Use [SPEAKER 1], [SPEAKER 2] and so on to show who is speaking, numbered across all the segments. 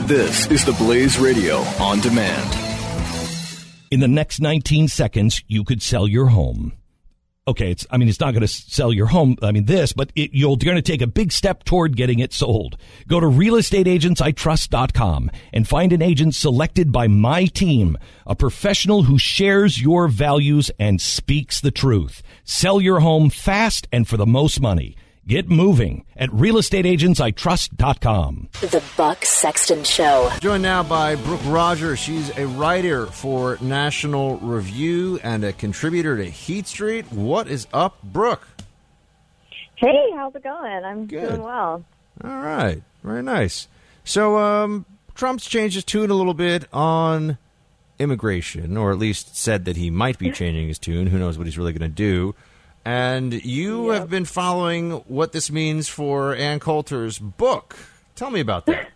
[SPEAKER 1] This is the Blaze Radio on demand.
[SPEAKER 2] In the next 19 seconds, you could sell your home. Okay, it's not going to sell your home, but you're going to take a big step toward getting it sold. Go to realestateagentsitrust.com and find an agent selected by my team, a professional who shares your values and speaks the truth. Sell your home fast and for the most money. Get moving at realestateagentsitrust.com.
[SPEAKER 3] The Buck Sexton Show.
[SPEAKER 4] Joined now by Brooke Rogers. She's a writer for National Review and a contributor to Heat Street. What is up, Brooke?
[SPEAKER 5] Hey, how's it going? I'm
[SPEAKER 4] Good.
[SPEAKER 5] doing well.
[SPEAKER 4] All right. Very nice. So Trump's changed his tune a little bit on immigration, or at least said that he might be changing his tune. Who knows what he's really going to do. And you have been following what this means for Ann Coulter's book. Tell me about that.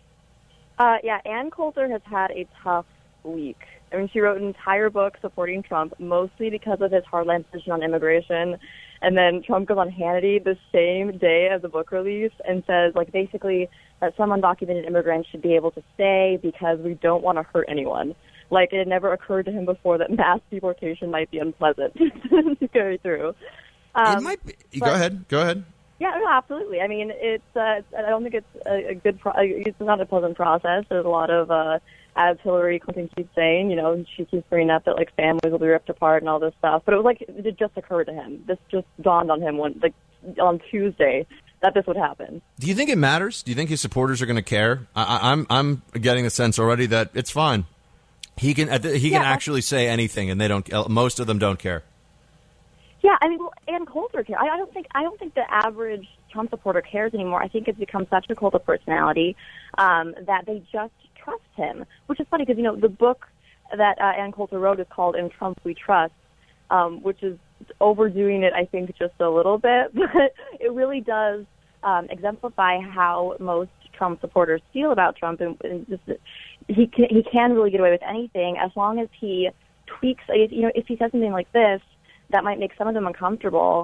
[SPEAKER 5] Ann Coulter has had a tough week. I mean, she wrote an entire book supporting Trump, mostly because of his hardline position on immigration. And then Trump goes on Hannity the same day as the book release and says, basically that some undocumented immigrants should be able to stay because we don't want to hurt anyone. It had never occurred to him before that mass deportation might be unpleasant to carry through.
[SPEAKER 4] It might be. Go ahead.
[SPEAKER 5] Yeah, no, absolutely. I mean, it's. I don't think it's a good. It's not a pleasant process. There's a lot of, as Hillary Clinton keeps saying, she keeps bringing up that families will be ripped apart and all this stuff. But it was it just occurred to him. This just dawned on him on Tuesday that this would happen.
[SPEAKER 4] Do you think it matters? Do you think his supporters are going to care? I'm getting the sense already that it's fine. He can actually say anything, and they don't. Most of them don't care.
[SPEAKER 5] Yeah, I mean, Ann Coulter cares. I don't think the average Trump supporter cares anymore. I think it's become such a cult of personality that they just trust him, which is funny because the book that Ann Coulter wrote is called "In Trump We Trust," which is overdoing it, I think, just a little bit, but it really does exemplify how most Trump supporters feel about Trump, and just he can really get away with anything as long as he tweaks. If he says something like this that might make some of them uncomfortable,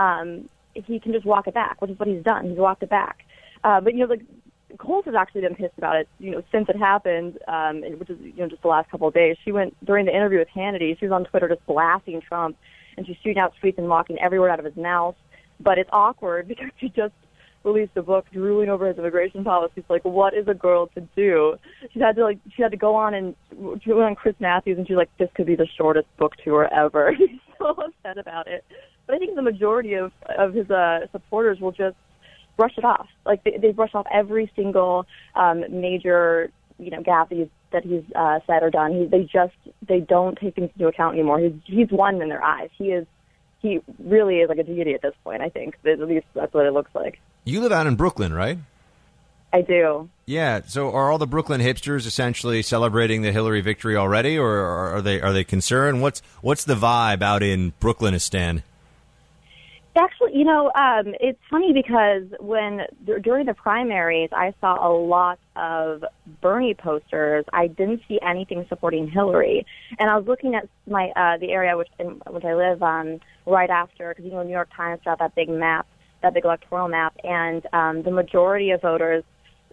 [SPEAKER 5] he can just walk it back, which is what he's done. He's walked it back. But Colt has actually been pissed about it, since it happened, which is just the last couple of days. She went during the interview with Hannity. She was on Twitter just blasting Trump, and she's shooting out tweets and mocking every word out of his mouth. But it's awkward because she just released a book drooling over his immigration policies. What is a girl to do? She had to go on and she went on Chris Matthews, and she's like, this could be the shortest book tour ever. He's so upset about it. But I think the majority of his supporters will just brush it off. They brush off every single major gaffe that he's said or done. They don't take things into account anymore. He's one in their eyes. He really is like a deity at this point. I think at least that's what it looks like.
[SPEAKER 4] You live out in Brooklyn, right?
[SPEAKER 5] I do.
[SPEAKER 4] Yeah. So are all the Brooklyn hipsters essentially celebrating the Hillary victory already, or are they concerned? What's the vibe out in Brooklynistan?
[SPEAKER 5] Actually, it's funny because during the primaries, I saw a lot of Bernie posters. I didn't see anything supporting Hillary, and I was looking at the area which I live right after, because New York Times got that big map, that big electoral map, and the majority of votes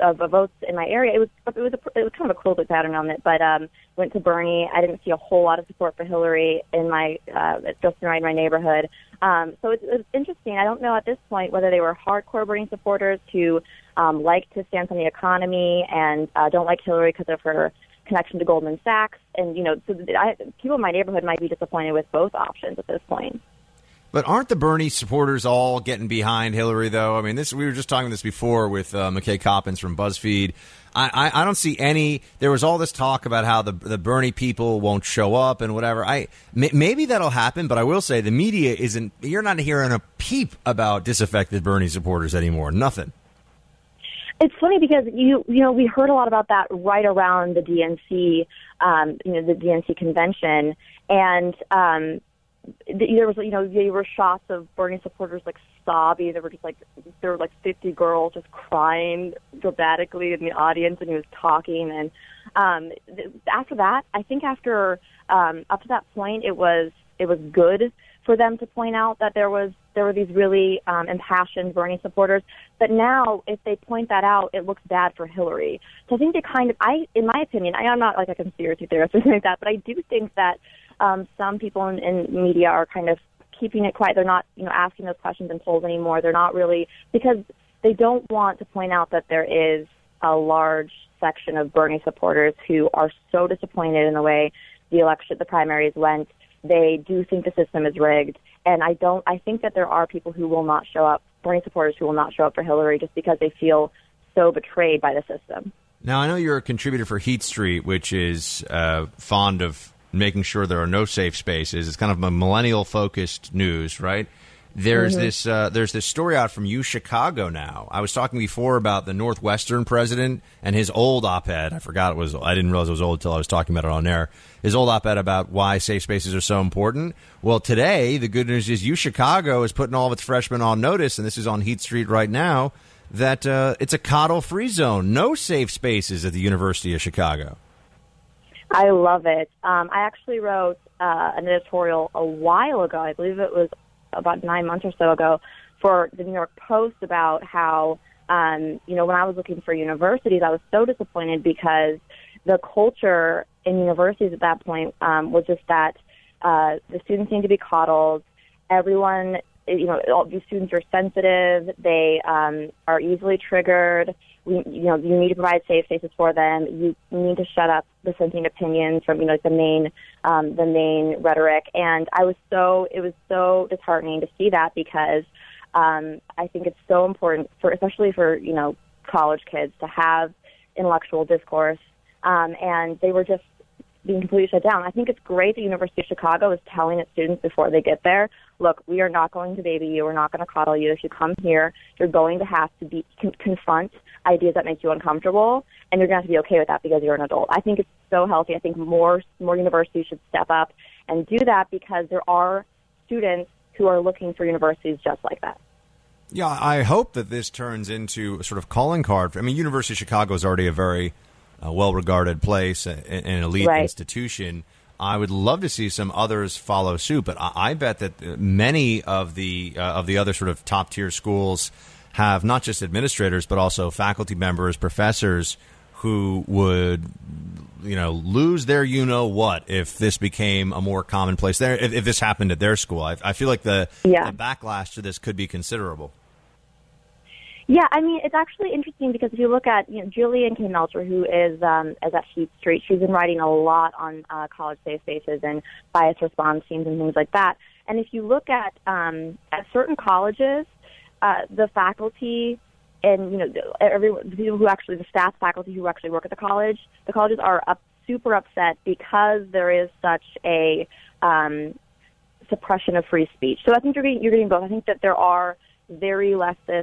[SPEAKER 5] in my area, it was kind of a quilted pattern on it, but went to Bernie. I didn't see a whole lot of support for Hillary in my just right in my neighborhood. So it's interesting. I don't know at this point whether they were hardcore Bernie supporters who like to stance on the economy and don't like Hillary because of her connection to Goldman Sachs, and people in my neighborhood might be disappointed with both options at this point.
[SPEAKER 4] But aren't the Bernie supporters all getting behind Hillary, though? I mean, we were just talking this before with McKay Coppins from BuzzFeed. I don't see any. There was all this talk about how the Bernie people won't show up and whatever. Maybe that'll happen, but I will say the media isn't. You're not hearing a peep about disaffected Bernie supporters anymore. Nothing.
[SPEAKER 5] It's funny because we heard a lot about that right around the DNC, the DNC convention, and there was, there were shots of Bernie supporters sobbing. There were 50 girls just crying dramatically in the audience, and he was talking. And after that, I think up to that point, it was good for them to point out that there was there were these really impassioned Bernie supporters. But now, if they point that out, it looks bad for Hillary. So I think they in my opinion, I'm not like a conspiracy theorist or anything like that, but I do think that some people in media are kind of keeping it quiet. They're not, asking those questions in polls anymore. They're not really, because they don't want to point out that there is a large section of Bernie supporters who are so disappointed in the way the primaries went. They do think the system is rigged. And I think that there are people who will not show up, Bernie supporters who will not show up for Hillary just because they feel so betrayed by the system.
[SPEAKER 4] Now, I know you're a contributor for Heat Street, which is fond of making sure there are no safe spaces. It's kind of a millennial-focused news, right? There's this story out from UChicago now. I was talking before about the Northwestern president and his old op-ed. I didn't realize it was old until I was talking about it on air. His old op-ed about why safe spaces are so important. Well, today, the good news is UChicago is putting all of its freshmen on notice, and this is on Heat Street right now, that it's a coddle-free zone. No safe spaces at the University of Chicago.
[SPEAKER 5] I love it. I actually wrote an editorial a while ago. I believe it was about 9 months or so ago for the New York Post about how, when I was looking for universities, I was so disappointed because the culture in universities at that point was just that the students need to be coddled. Everyone, all these students are sensitive. They are easily triggered. You need to provide safe spaces for them. You need to shut up dissenting opinions from, the main rhetoric. And it was so disheartening to see that because I think it's so important especially for, college kids to have intellectual discourse. And they were just being completely shut down. I think it's great the University of Chicago is telling its students before they get there, look, we are not going to baby you. We're not going to coddle you. If you come here, you're going to have to confront ideas that make you uncomfortable, and you're going to have to be okay with that because you're an adult. I think it's so healthy. I think more universities should step up and do that because there are students who are looking for universities just like that.
[SPEAKER 4] Yeah, I hope that this turns into a sort of calling card. University of Chicago is already a very well-regarded place, an elite institution. I would love to see some others follow suit, but I bet that many of the other sort of top-tier schools have not just administrators, but also faculty members, professors who would, lose their you-know-what if this became a more commonplace there, if this happened at their school. I feel like the backlash to this could be considerable.
[SPEAKER 5] Yeah, it's actually interesting because if you look at, Julian K. Melcher, who is at Heat Street, she's been writing a lot on college safe spaces and bias response teams and things like that. And if you look at certain colleges, the faculty and, the people who actually, the staff faculty who actually work at the colleges are super upset because there is such a suppression of free speech. So I think you're getting both. I think that there are very leftist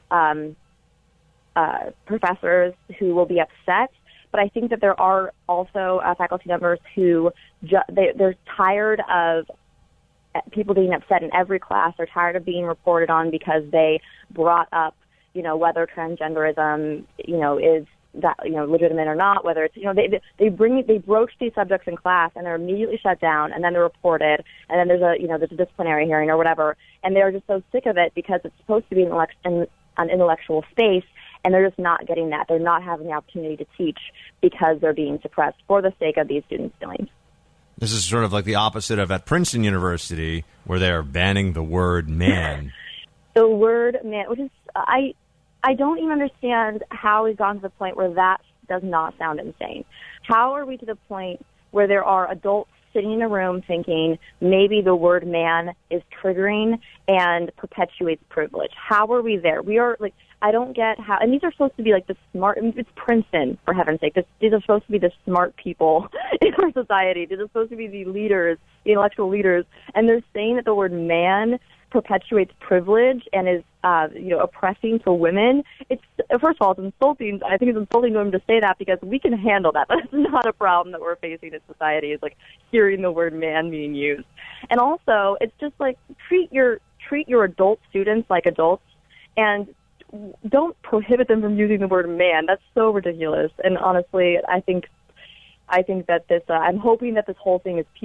[SPEAKER 5] professors who will be upset, but I think that there are also faculty members who they're tired of people being upset in every class. They're tired of being reported on because they brought up, whether transgenderism, is that legitimate or not. Whether it's they broach these subjects in class and they're immediately shut down and then they're reported and then there's a disciplinary hearing or whatever, and they're just so sick of it because it's supposed to be an intellectual space, and they're just not getting that. They're not having the opportunity to teach because they're being suppressed for the sake of these students' feelings.
[SPEAKER 4] This is sort of like the opposite of at Princeton University, where they are banning the word man.
[SPEAKER 5] The word man, which is, I don't even understand how we've gone to the point where that does not sound insane. How are we to the point where there are adults sitting in a room thinking maybe the word man is triggering and perpetuates privilege? How are we there? We are I don't get how, and these are supposed to be the smart, it's Princeton, for heaven's sake. These are supposed to be the smart people in our society. These are supposed to be the leaders, the intellectual leaders, and they're saying that the word man perpetuates privilege and is, oppressing to women. It's, first of all, it's insulting. I think it's insulting to them to say that because we can handle that. That's not a problem that we're facing in society, is hearing the word man being used. And also, it's just treat your adult students like adults and don't prohibit them from using the word man. That's so ridiculous. And honestly, I think that this, I'm hoping that this whole thing is peaked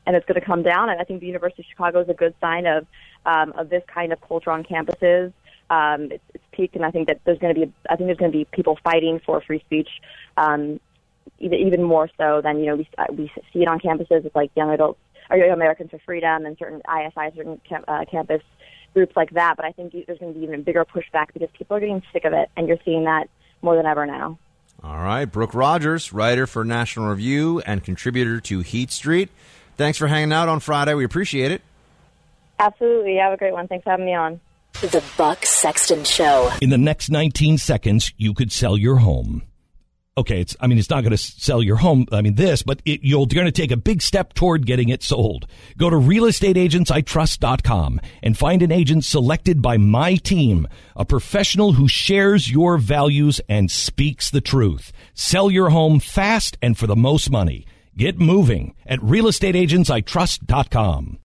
[SPEAKER 5] and it's going to come down. And I think the University of Chicago is a good sign of this kind of culture on campuses. It's peaked, and I think that there's going to be people fighting for free speech, even more so than we see it on campuses with like Young Adults or Young Americans for Freedom and certain ISI, certain campus groups like that. But I think there's going to be even bigger pushback because people are getting sick of it, and you're seeing that more than ever now.
[SPEAKER 4] All right, Brooke Rogers, writer for National Review and contributor to Heat Street. Thanks for hanging out on Friday. We appreciate it.
[SPEAKER 5] Absolutely. Have a great one. Thanks for having me on.
[SPEAKER 3] The Buck Sexton Show.
[SPEAKER 2] In the next 19 seconds, you could sell your home. Okay, it's not going to sell your home, but you're going to take a big step toward getting it sold. Go to realestateagentsitrust.com and find an agent selected by my team, a professional who shares your values and speaks the truth. Sell your home fast and for the most money. Get moving at realestateagentsitrust.com.